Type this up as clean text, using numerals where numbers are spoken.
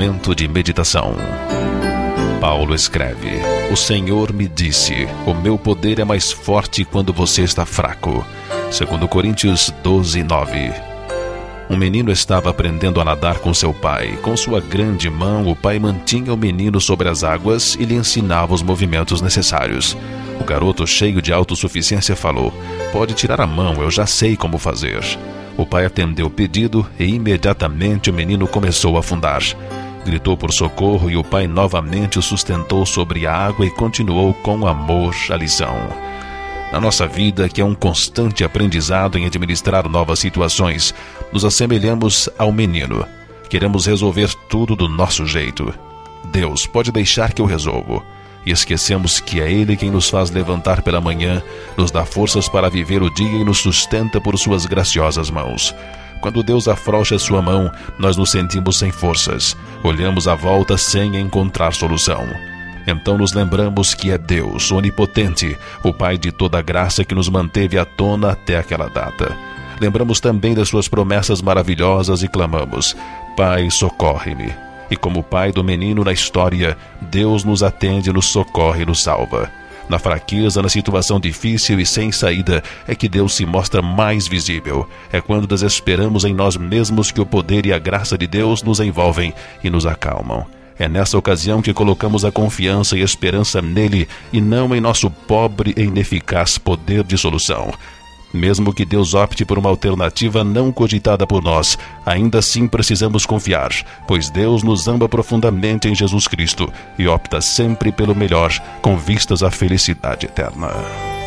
Momento de meditação. Paulo escreve: O Senhor me disse, o meu poder é mais forte quando você está fraco. 2 Coríntios 12:9. Um menino estava aprendendo a nadar com seu pai. Com sua grande mão, o pai mantinha o menino sobre as águas e lhe ensinava os movimentos necessários. O garoto, cheio de autossuficiência, falou: Pode tirar a mão, eu já sei como fazer. O pai atendeu o pedido e imediatamente o menino começou a afundar. Gritou por socorro e o pai novamente o sustentou sobre a água e continuou com amor a lição. Na nossa vida, que é um constante aprendizado em administrar novas situações, nos assemelhamos ao menino. Queremos resolver tudo do nosso jeito. Deus, pode deixar que eu resolvo. E esquecemos que é Ele quem nos faz levantar pela manhã, nos dá forças para viver o dia e nos sustenta por suas graciosas mãos. Quando Deus afrouxa sua mão, nós nos sentimos sem forças. Olhamos à volta sem encontrar solução. Então nos lembramos que é Deus, onipotente, o Pai de toda a graça que nos manteve à tona até aquela data. Lembramos também das suas promessas maravilhosas e clamamos: Pai, socorre-me. E como pai do menino na história, Deus nos atende, nos socorre e nos salva. Na fraqueza, na situação difícil e sem saída, é que Deus se mostra mais visível. É quando desesperamos em nós mesmos que o poder e a graça de Deus nos envolvem e nos acalmam. É nessa ocasião que colocamos a confiança e esperança nele e não em nosso pobre e ineficaz poder de solução. Mesmo que Deus opte por uma alternativa não cogitada por nós, ainda assim precisamos confiar, pois Deus nos ama profundamente em Jesus Cristo e opta sempre pelo melhor, com vistas à felicidade eterna.